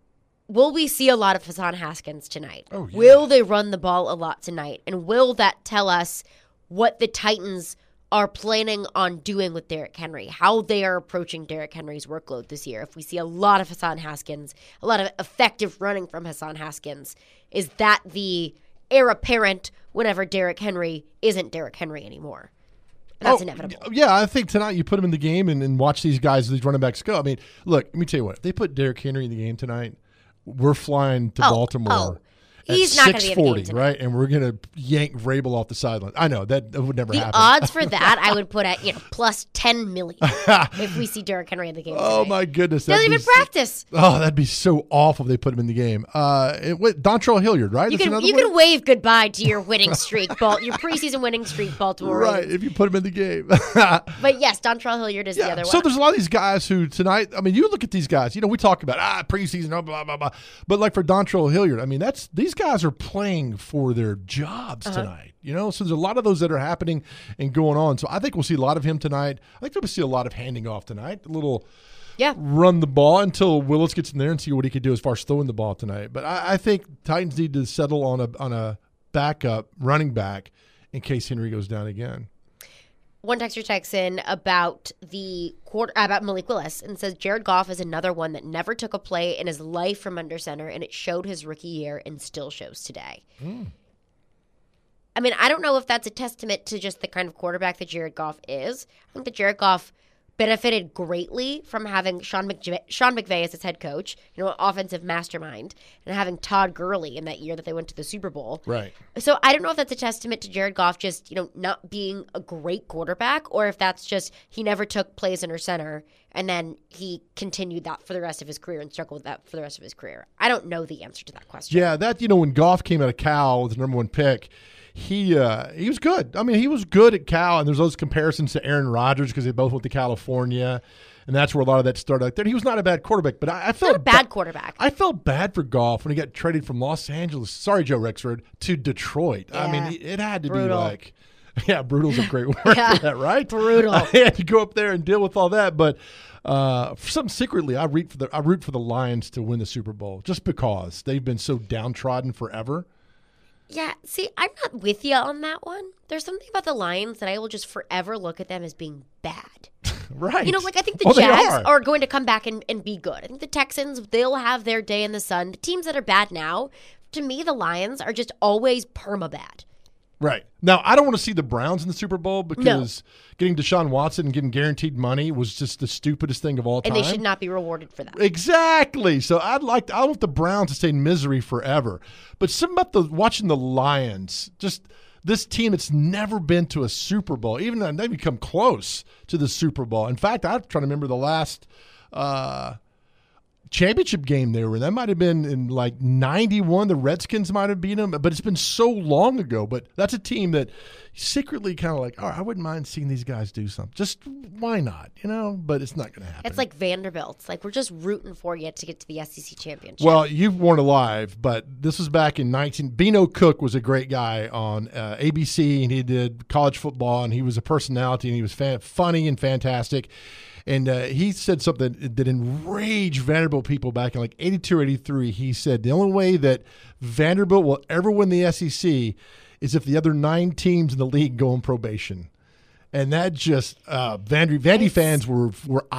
will we see a lot of Hassan Haskins tonight? Oh, yeah. Will they run the ball a lot tonight? And will that tell us what the Titans are planning on doing with Derrick Henry, how they are approaching Derrick Henry's workload this year? If we see a lot of Hassan Haskins, a lot of effective running from Hassan Haskins, is that the heir apparent whenever Derrick Henry isn't Derrick Henry anymore? That's Oh, inevitable. Yeah, I think tonight you put him in the game and, and watch these guys, these running backs go. I mean, look, let me tell you what. If they put Derrick Henry in the game tonight, we're flying to Oh, Baltimore oh. at He's not gonna be in the six game forty, tonight. right? And we're going to yank Vrabel off the sideline. I know, that, that would never The happen. odds for that I would put at, you know, plus ten million if we see Derrick Henry in the game Oh, tonight. my goodness. He doesn't that'd even be so- practice. Oh, that'd be so awful if they put him in the game. Uh, it, what, Dontrell Hilliard, right? You That's can another you one? can wave goodbye to your winning streak, Bal- your preseason winning streak, Baltimore. Right, Ravens. if you put him in the game. But yes, Dontrell Hilliard is the Yeah, other so one. there's a lot of these guys who tonight, I mean, you look at these guys, you know, we talk about, ah, preseason, blah, blah, blah, blah. But like for Dontrell Hilliard, I mean, that's these guys are playing for their jobs Uh-huh. tonight, you know? So there's a lot of those that are happening and going on. So I think we'll see a lot of him tonight. I think we'll see a lot of handing off tonight, a little Yeah. run the ball until Willis gets in there and see what he can do as far as throwing the ball tonight. But I, I think Titans need to settle on a on a backup running back in case Henry goes down again. One texter texts in about the quarter about Malik Willis and says Jared Goff is another one that never took a play in his life from under center, and it showed his rookie year and still shows today. Mm. I mean, I don't know if that's a testament to just the kind of quarterback that Jared Goff is. I think that Jared Goff benefited greatly from having Sean McVay, Sean McVay as his head coach, you know, offensive mastermind, and having Todd Gurley in that year that they went to the Super Bowl. Right. So I don't know if that's a testament to Jared Goff just, you know, not being a great quarterback, or if that's just he never took plays under center and then he continued that for the rest of his career and struggled with that for the rest of his career. I don't know the answer to that question. Yeah, that, you know, when Goff came out of Cal with the number one pick, he uh, he was good. I mean, he was good at Cal, and there's those comparisons to Aaron Rodgers because they both went to California. and that's where a lot of that started. Like that, he was not a bad quarterback, but I, I felt Not a bad ba- quarterback. I felt bad for Goff when he got traded from Los Angeles. Sorry, Joe Rexford, to Detroit. I mean, Yeah. it, it had to Brutal. be like, yeah, brutal's a great word Yeah. for that, right? Brutal. I had to go up there and deal with all that, but. Uh, for some secretly, I root for the I root for the Lions to win the Super Bowl just because they've been so downtrodden forever. Yeah, see, I'm not with you on that one. There's something about the Lions that I will just forever look at them as being bad. Right. You know, like I think the Oh, they Jags are. are. going to come back and, and be good. I think the Texans, they'll have their day in the sun. The teams that are bad now, to me, the Lions are just always perma-bad. Right. Now, I don't want to see the Browns in the Super Bowl because getting Deshaun Watson and getting guaranteed money was just the stupidest thing of all time. And they should not be rewarded for that. Exactly. So I'd like I want the Browns to stay in misery forever. But something about the watching the Lions, just this team that's never been to a Super Bowl, even though they've become close to the Super Bowl. In fact, I'm trying to remember the last uh, championship game they were in. That might have been in like ninety-one. The Redskins might have beaten them, but it's been so long ago. But that's a team that secretly kind of like, all right, I wouldn't mind seeing these guys do something. Just why not, you know? But it's not going to happen. It's like Vanderbilt. It's like we're just rooting for you to get to the S E C championship. Well, you weren't alive, but this was back in nineteen. Bino Cook was a great guy on uh, A B C, and he did college football, and he was a personality, and he was fan- funny and fantastic. And uh, he said something that enraged Vanderbilt people back in like eighty-two or eighty-three. He said the only way that Vanderbilt will ever win the S E C is if the other nine teams in the league go on probation. And that just uh, Vandy Vandy fans were were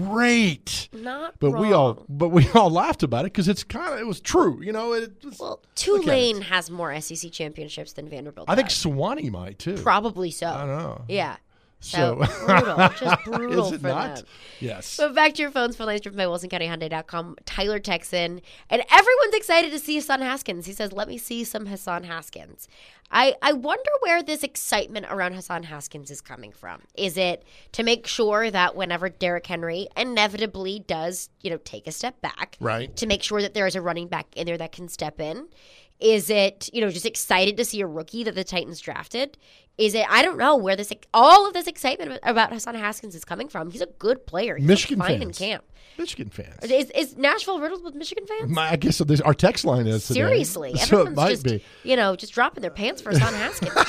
irate. Not but wrong. we all but we all laughed about it because it's kind of it was true. You know, it was, Well, look at Tulane it. has more S E C championships than Vanderbilt I think does. Sewanee might too. Probably so. I don't know. Yeah. So, So, brutal. Just brutal is it for not? them. Yes. So back to your phones, phone lines driven by Wilson County Hyundai dot com. Tyler texts in, and everyone's excited to see Hassan Haskins. He says, let me see some Hassan Haskins. I, I wonder where this excitement around Hassan Haskins is coming from. Is it to make sure that whenever Derrick Henry inevitably does, you know, take a step back, Right. to make sure that there is a running back in there that can step in? Is it, you know, just excited to see a rookie that the Titans drafted? Is it, I don't know where this, all of this excitement about Hassan Haskins is coming from. He's a good player. He's Michigan fine fans. in camp. Michigan fans. Is, is Nashville riddled with Michigan fans? My, I guess this, our text line is today. Seriously. So it Everyone's might just, be. you know, just dropping their pants for Hassan Haskins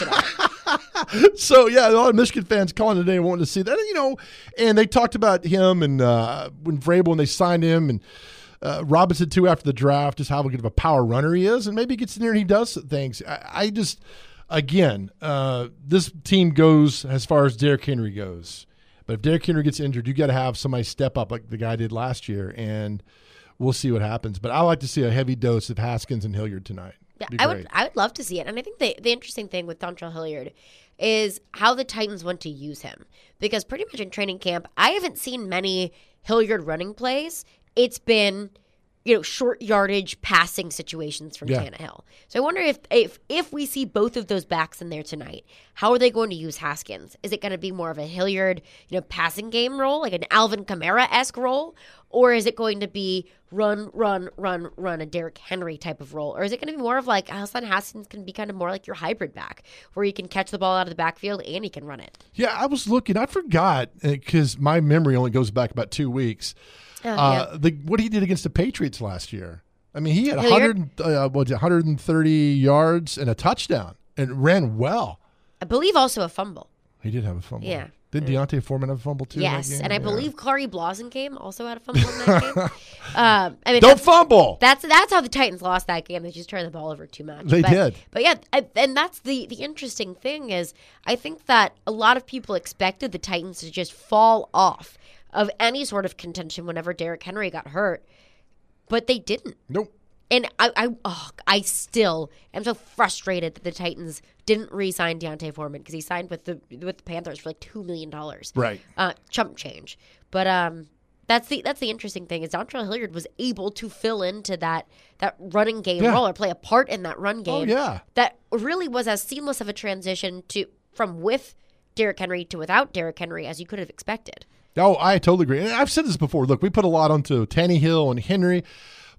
today. So, yeah, a lot of Michigan fans calling today wanting to see that, you know, and they talked about him and uh, when Vrabel, when they signed him, and uh, Robinson, too, after the draft, just how good of a power runner he is, and maybe he gets in there and he does things. I, I just, again, uh, this team goes as far as Derrick Henry goes. But if Derrick Henry gets injured, you got to have somebody step up like the guy did last year, and we'll see what happens. But I like to see a heavy dose of Haskins and Hilliard tonight. Yeah, Be I great. would I would love to see it. And I think the, the interesting thing with Dontrell Hilliard is how the Titans want to use him. Because pretty much in training camp, I haven't seen many Hilliard running plays. It's been, you know, short yardage passing situations from Yeah. Tannehill. So I wonder if, if if we see both of those backs in there tonight, how are they going to use Haskins? Is it going to be more of a Hilliard, you know, passing game role, like an Alvin Kamara-esque role? Or is it going to be run, run, run, run, a Derrick Henry type of role? Or is it going to be more of like Hassan Haskins can be kind of more like your hybrid back, where he can catch the ball out of the backfield and he can run it? Yeah, I was looking. I forgot because my memory only goes back about two weeks. Oh, uh, yeah. the what he did against the Patriots last year. I mean, he had Hilliard? one hundred, uh, what, one hundred thirty yards and a touchdown and ran well. I believe also a fumble. He did have a fumble. Yeah. Did Deontay Foreman have a fumble too? in that Yes, game? and I Yeah. believe Clary Blasenkamp also had a fumble in that game. Um, I mean, Don't that's, fumble. that's that's how the Titans lost that game. They just turned the ball over too much. They but, did. But yeah, I, and that's the the interesting thing is I think that a lot of people expected the Titans to just fall off of any sort of contention whenever Derrick Henry got hurt, but they didn't. Nope. And I, I, oh, I still am so frustrated that the Titans didn't re-sign Deontay Foreman because he signed with the with the Panthers for like two million dollars, Right. Uh, chump change. But um, that's the that's the interesting thing is Dontrell Hilliard was able to fill into that that running game Yeah. role or play a part in that run game. Oh, yeah. That really was as seamless of a transition to from with Derrick Henry to without Derrick Henry as you could have expected. Oh, I totally agree. And I've said this before. Look, we put a lot onto Tannehill and Henry,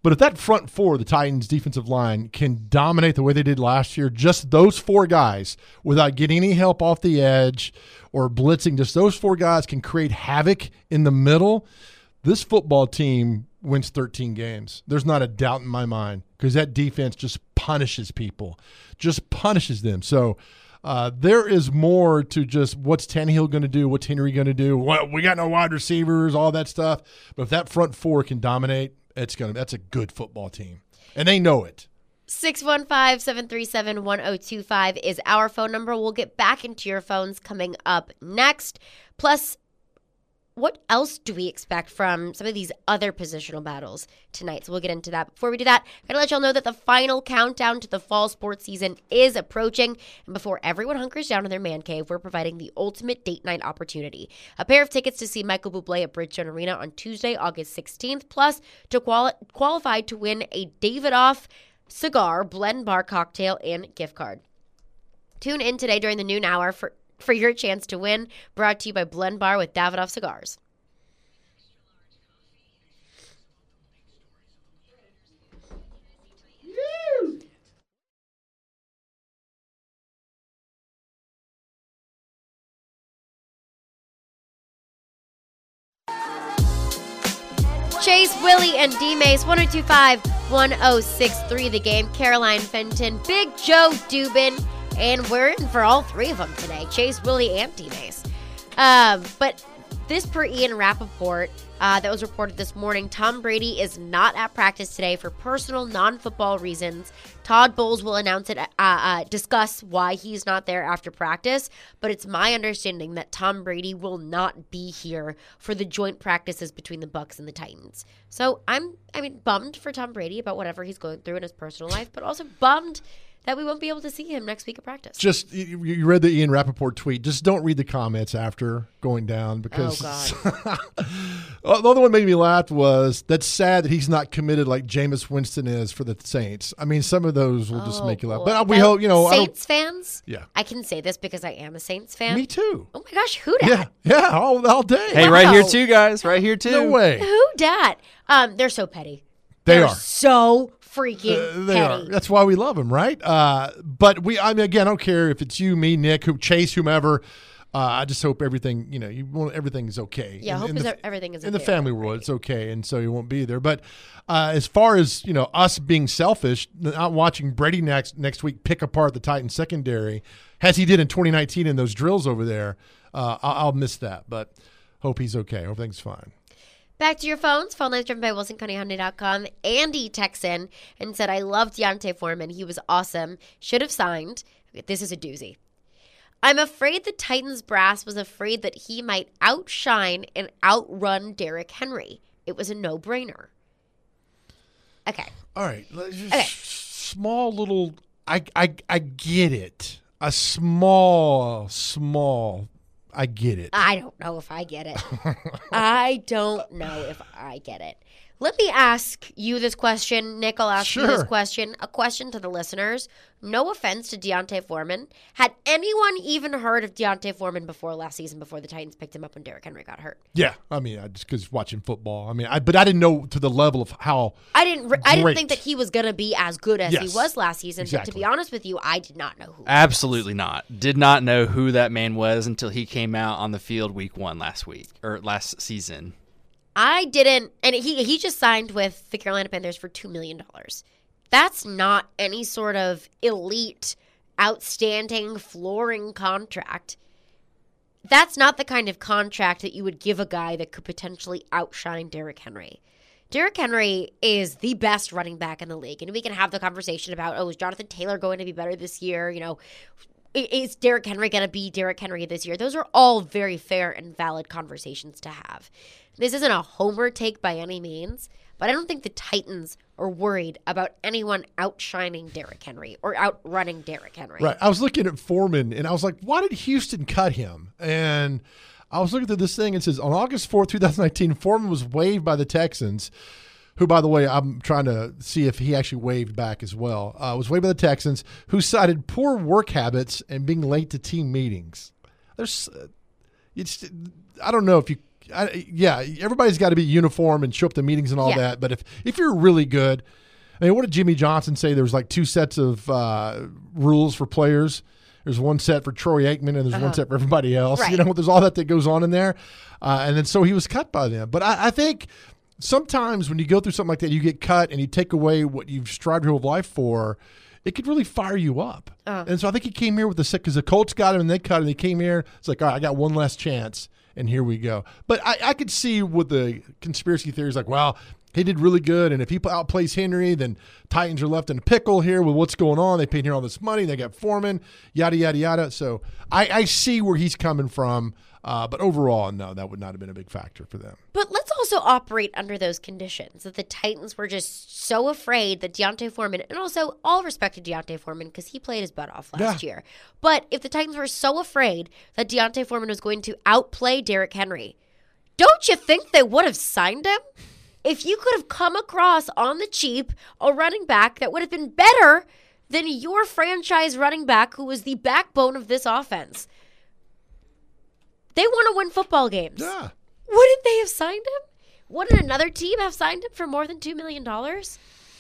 But if that front four, the Titans defensive line, can dominate the way they did last year, just those four guys without getting any help off the edge or blitzing, just those four guys can create havoc in the middle, this football team wins thirteen games. There's not a doubt in my mind because that defense just punishes people, just punishes them. So uh, there is more to just what's Tannehill going to do, what's Henry going to do. Well, we got no wide receivers, all that stuff. But if that front four can dominate, it's gonna. That's a good football team, and they know it. six one five, seven three seven, one oh two five is our phone number. We'll get back into your phones coming up next. Plus, what else do we expect from some of these other positional battles tonight? So we'll get into that. Before we do that, I'm going to let y'all know that the final countdown to the fall sports season is approaching. And before everyone hunkers down in their man cave, we're providing the ultimate date night opportunity. A pair of tickets to see Michael Bublé at Bridgestone Arena on Tuesday, August sixteenth, plus to quali- qualify to win a Davidoff cigar, blend bar cocktail, and gift card. Tune in today during the noon hour for for your chance to win, brought to you by Blend Bar with Davidoff Cigars. Chase, Willie, and D-Mace, one oh two five, one oh six three The Game. Caroline Fenton, Big Joe Dubin, and we're in for all three of them today, Chase, Willie, and D-Mace. Um, but this per Ian Rappaport, uh, that was reported this morning, Tom Brady is not at practice today for personal non-football reasons. Todd Bowles will announce it, uh, uh, discuss why he's not there after practice, but it's my understanding that Tom Brady will not be here for the joint practices between the Bucs and the Titans. So I'm, I mean, bummed for Tom Brady about whatever he's going through in his personal life, but also bummed that we won't be able to see him next week at practice. Just, you, you read the Ian Rappaport tweet. Just don't read the comments after going down because oh, God. The other one made me laugh was, that's sad that he's not committed like Jameis Winston is for the Saints. I mean, some of those will just oh, make you laugh. boy. But we now, hope, you know. Saints fans? Yeah. I can say this because I am a Saints fan. Me too. Oh, my gosh, who dat? Yeah, yeah, all, all day. Hey, Wow. right here too, guys. Right here too. No way. Who dat? Um, they're so petty. They They're are. so freaking Uh, they petty. are. That's why we love them, right? Uh, but we, I mean, again, I don't care if it's you, me, Nick, who Chase, whomever. Uh, I just hope everything, you know, you want everything is okay. Yeah, in, hope in is the, everything is in okay the family with world. Brady. It's okay, and so he won't be there. But uh, as far as you know, us being selfish, not watching Brady next next week pick apart the Titans secondary as he did in twenty nineteen in those drills over there, uh, I'll, I'll miss that. But hope he's okay. Hope everything's fine. Back to your phones. Phone lines driven by Wilson County Hyundai dot com. Andy texts in and said, I love Deontay Foreman. He was awesome. Should have signed. This is a doozy. I'm afraid the Titans brass was afraid that he might outshine and outrun Derrick Henry. It was a no-brainer. Okay. All right. Let's just Okay. Small little. I I I get it. A small small. I get it. I don't know if I get it. I don't know if I get it. Let me ask you this question. Nick, I'll ask you this Sure. question. A question to the listeners. No offense to Deontay Foreman. Had anyone even heard of Deontay Foreman before last season, before the Titans picked him up when Derrick Henry got hurt? Yeah, I mean, I just because watching football. I mean, I but I didn't know to the level of how. I didn't. Re- I didn't Great. think that he was going to be as good as Yes, he was last season. But to exactly. be honest with you, I did not know who. he Absolutely was. not. Did not know who that man was until he came out on the field week one last week or last season. I didn't, and he he just signed with the Carolina Panthers for two million dollars. That's not any sort of elite, outstanding, flooring contract. That's not the kind of contract that you would give a guy that could potentially outshine Derrick Henry. Derrick Henry is the best running back in the league, and we can have the conversation about, oh, is Jonathan Taylor going to be better this year? You know, is Derrick Henry going to be Derrick Henry this year? Those are all very fair and valid conversations to have. This isn't a homer take by any means, but I don't think the Titans are worried about anyone outshining Derrick Henry or outrunning Derrick Henry. Right. I was looking at Foreman, and I was like, why did Houston cut him? And I was looking at this thing, and it says, on August fourth, twenty nineteen, Foreman was waived by the Texans, who, by the way, I'm trying to see if he actually waived back as well, uh, was waived by the Texans, who cited poor work habits and being late to team meetings. There's, uh, it's, I don't know if you I, yeah, everybody's got to be uniform and show up to meetings and all Yeah. that. But if, if you're really good, I mean, what did Jimmy Johnson say? There was like two sets of uh, rules for players. There's one set for Troy Aikman and there's Uh-huh. one set for everybody else. Right. You know, there's all that that goes on in there. Uh, and then so he was cut by them. But I, I think sometimes when you go through something like that, you get cut and you take away what you've strived your whole life for, it could really fire you up. Uh. And so I think he came here with the sick because the Colts got him and they cut him. They came here. It's like, all right, I got one last chance. And here we go. But I, I could see with the conspiracy theories like, well, he did really good. And if he outplays Henry, then Titans are left in a pickle here with what's going on. They paid here all this money. They got Foreman, yada, yada, yada. So I, I see where he's coming from. Uh, but overall, no, that would not have been a big factor for them. But let's also operate under those conditions that the Titans were just so afraid that Deontay Foreman, and also all respect to Deontay Foreman because he played his butt off last Yeah. year. But if the Titans were so afraid that Deontay Foreman was going to outplay Derrick Henry, don't you think they would have signed him? If you could have come across on the cheap a running back that would have been better than your franchise running back who was the backbone of this offense. They want to win football games. Yeah. Wouldn't they have signed him? Wouldn't another team have signed him for more than two million dollars?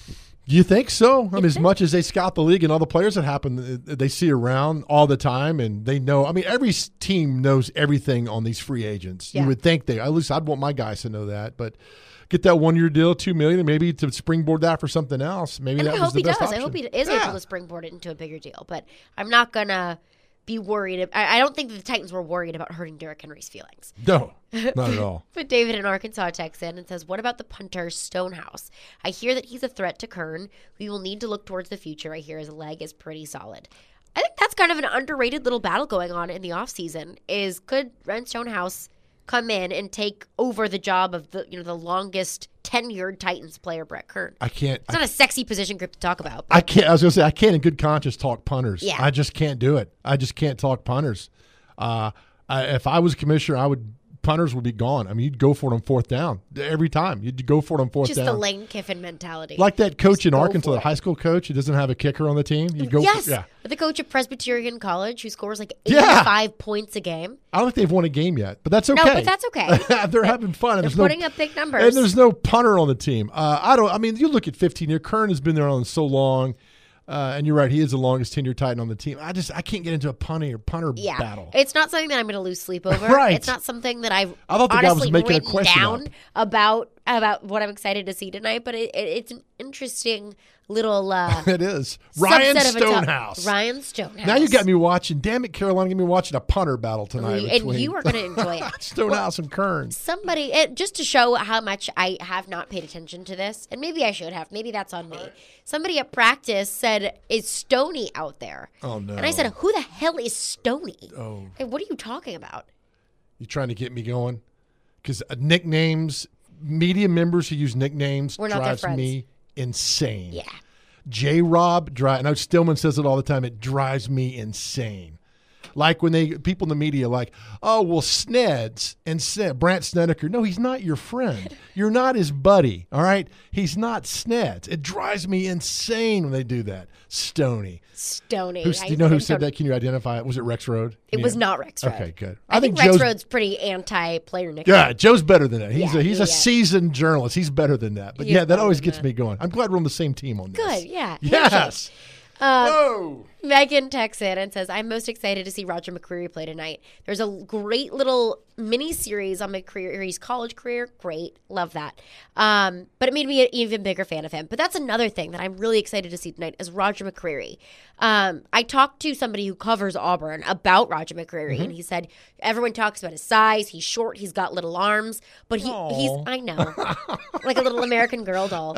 You think so? I mean, as think? much as they scout the league and all the players that happen, they see around all the time, and they know. I mean, every s- team knows everything on these free agents. Yeah. You would think they. At least I'd want my guys to know that. But get that one-year deal, two million, and maybe to springboard that for something else. Maybe And that I was hope the he best does. option. I hope he is Yeah. able to springboard it into a bigger deal. But I'm not going to be worried. I, I don't think the Titans were worried about hurting Derrick Henry's feelings. No, not at all. But David in Arkansas texts in and says, what about the punter Stonehouse? I hear that he's a threat to Kern. We will need to look towards the future. I hear his leg is pretty solid. I think that's kind of an underrated little battle going on in the offseason is could Ren Stonehouse come in and take over the job of the you know the longest tenured Titans player, Brett Kern? I can't. It's not a sexy position group to talk about. I can't. I was gonna say I can't in good conscience talk punters. Yeah. I just can't do it. I just can't talk punters. Uh, I, if I was commissioner, I would punters would be gone. I mean, you'd go for it on fourth down every time. You'd go for it on fourth Just down. the Lane Kiffin mentality. Like that coach Just in go Arkansas, for the it. high school coach who doesn't have a kicker on the team. You go. yes, For, yeah. the coach at Presbyterian College who scores like Yeah. eighty-five points a game. I don't think they've won a game yet, but that's okay. No, but that's okay. They're having fun. And They're there's no- putting up big numbers. And there's no punter on the team. Uh, I don't. I mean, you look at fifteen year. Kern has been there on so long, uh, and you're right. He is the longest tenured Titan on the team. I just I can't get into a punter or punter Yeah, battle. it's not something that I'm going to lose sleep over. Right. It's not something that I've I thought the guy was honestly making a written question down up. about about what I'm excited to see tonight. But it, it, it's an interesting little uh, It is Ryan subset of a top- Stonehouse. Ryan Stonehouse. Now you got me watching. Damn it, Carolina, get me watching a punter battle tonight. and between you are going to enjoy it. Stonehouse and Kern. Somebody, it, just to show how much I have not paid attention to this, and maybe I should have. Maybe that's on me. Somebody at practice said, "Is Stoney out there?" Oh no! And I said, "Who the hell is Stoney?" Oh. Hey, what are you talking about? You trying to get me going? Because uh, nicknames, media members who use nicknames We're not their drives friends. me insane. Yeah. J. Rob, dri- I know Stillman says it all the time. It drives me insane. Like when they people in the media like, oh well, Sneds and Sned, Brant Snedeker. No, he's not your friend. You're not his buddy. All right, he's not Sneds. It drives me insane when they do that. Stoney. Stoney. Who's, I- do you know who I said don't- that? Can you identify it? Was it Rex Road? It Yeah. was not Rex Road. Okay, good. I, think, Joe's, Rex Road's pretty anti-player nickname. Yeah, Joe's better than that. He's Yeah, a he's yeah, a yeah. seasoned journalist. He's better than that. But You're yeah, that always better gets than me going. I'm glad we're on the same team on this. Good, yeah. Yes. Uh, Whoa. Megan texts in and says, I'm most excited to see Roger McCreary play tonight. There's a great little mini-series on McCreary's college career. Great. Love that. Um, but it made me an even bigger fan of him. But that's another thing that I'm really excited to see tonight is Roger McCreary. Um, I talked to somebody who covers Auburn about Roger McCreary, Mm-hmm. and he said, everyone talks about his size. He's short. He's got little arms. But he, he's, I know, like a little American Girl doll.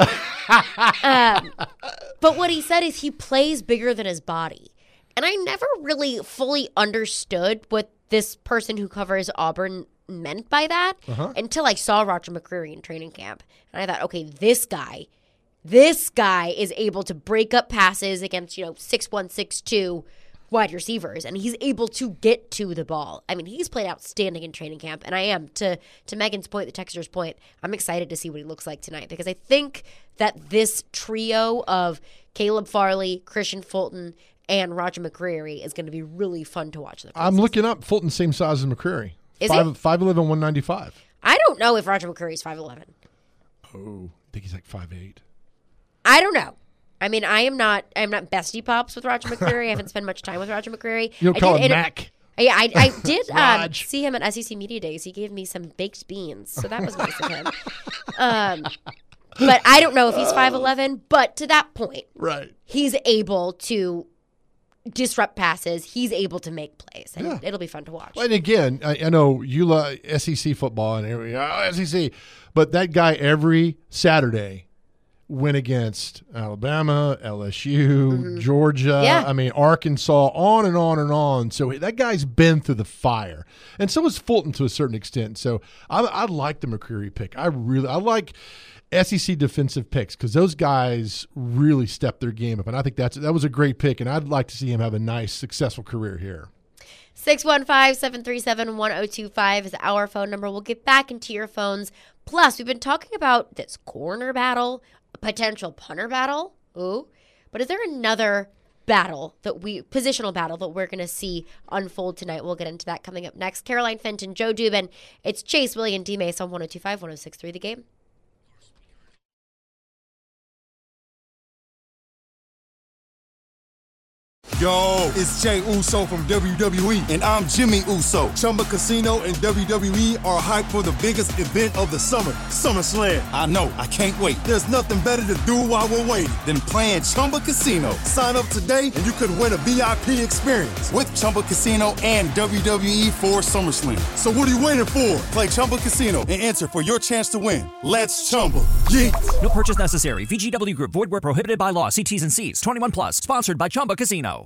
Um, but what he said is he plays bigger than his body. And I never really fully understood what this person who covers Auburn meant by that Uh-huh. until I saw Roger McCreary in training camp. And I thought, okay, this guy, this guy is able to break up passes against, you know, six one, six two wide receivers, and he's able to get to the ball. I mean, he's played outstanding in training camp, and I am, to to Megan's point, the texter's point, I'm excited to see what he looks like tonight because I think that this trio of Caleb Farley, Christian Fulton, and Roger McCreary is going to be really fun to watch. In the I'm process. looking up Fulton, same size as McCreary. Is Five, it? five eleven, one ninety-five. I don't know if Roger McCreary's five eleven. Oh, I think he's like five eight. I don't know. I mean, I am not I'm not bestie pops with Roger McCreary. I haven't spent much time with Roger McCreary. You don't I call did, him it, Mac. Yeah, I, I did um, Raj. see him at S E C Media Days. He gave me some baked beans, so that was nice of him. Um, but I don't know if he's five eleven, but to that point, Right. he's able to disrupt passes. He's able to make plays, and Yeah. it'll be fun to watch. And again, I, I know you love S E C football and every, oh, S E C, but that guy every Saturday went against Alabama, L S U, Mm-hmm. Georgia, Yeah. I mean, Arkansas, on and on and on. So that guy's been through the fire. And so is Fulton to a certain extent. So I, I like the McCreary pick. I really, I like S E C defensive picks because those guys really stepped their game up. And I think that's that was a great pick. And I'd like to see him have a nice, successful career here. six one five, seven three seven, one oh two five is our phone number. We'll get back into your phones. Plus, we've been talking about this corner battle, a potential punter battle. Ooh. But is there another battle that we, positional battle that we're going to see unfold tonight? We'll get into that coming up next. Caroline Fenton, Joe Dubin. It's Chase, William, D. Mace on one oh two five, one oh six three The Game. Yo, it's Jay Uso from W W E. And I'm Jimmy Uso. Chumba Casino and W W E are hyped for the biggest event of the summer, SummerSlam. I know, I can't wait. There's nothing better to do while we're waiting than playing Chumba Casino. Sign up today and you could win a V I P experience with Chumba Casino and W W E for SummerSlam. So what are you waiting for? Play Chumba Casino and enter for your chance to win. Let's Chumba. Yeah. No purchase necessary. V G W Group. Void where prohibited by law. See T's and C's. twenty-one plus. Sponsored by Chumba Casino.